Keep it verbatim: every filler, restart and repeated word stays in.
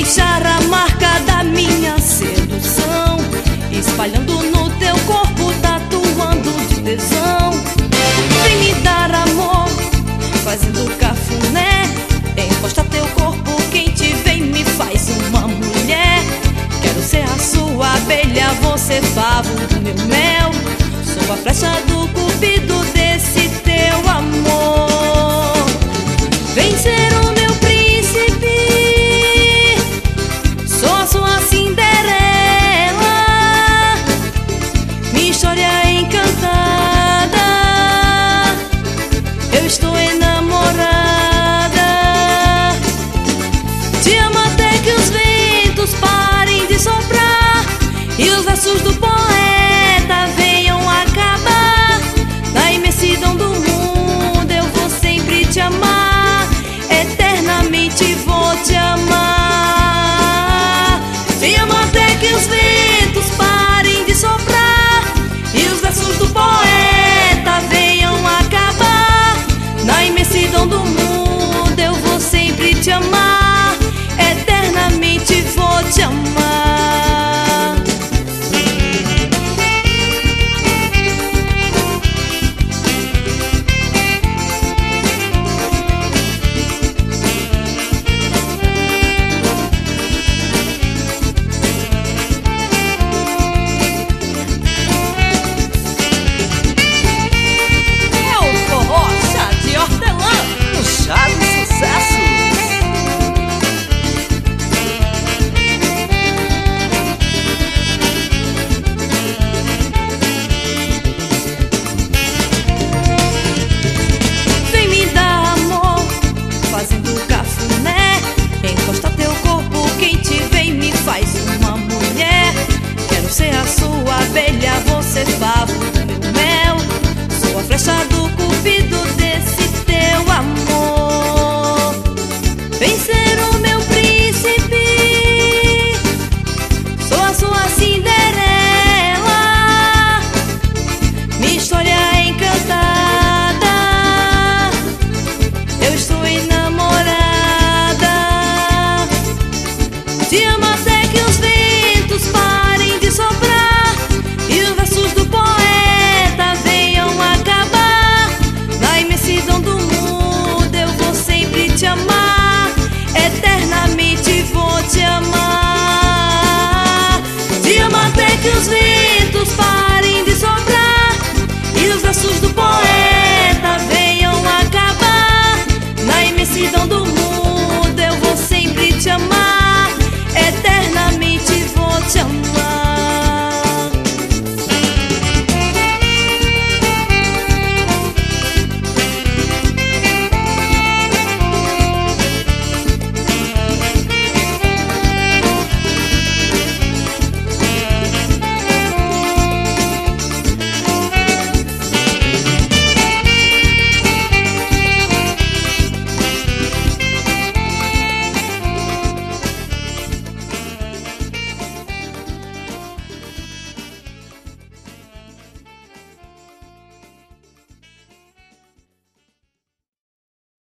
deixar a marca da minha sedução, espalhando no teu corpo, tatuando de tesão. Vem me dar amor, fazendo cafuné. Encosta teu corpo quente, vem me faz uma mulher. Quero ser a sua abelha, você favo do meu mel. Sou a flecha do cupido desse teu amor. Vem ser o meu príncipe, sou a sua Cinderela, minha história encantada. Eu estou enamorada. Te amo até que os ventos parem de soprar e os versos do poeta venham acabar. Na imensidão do mundo eu vou sempre te amar, eternamente vou te amar. Te amo até que os ventos parem de soprar e os versos do poeta venham acabar. Na imensidão do mundo eu vou sempre te amar, eternamente vou te amar. Você favo do meu mel, sou a flecha do cupido desse teu amor. Vem ser o meu príncipe, sou a sua Cinderela, minha história é encantada. Eu estou enamorada. Te amo até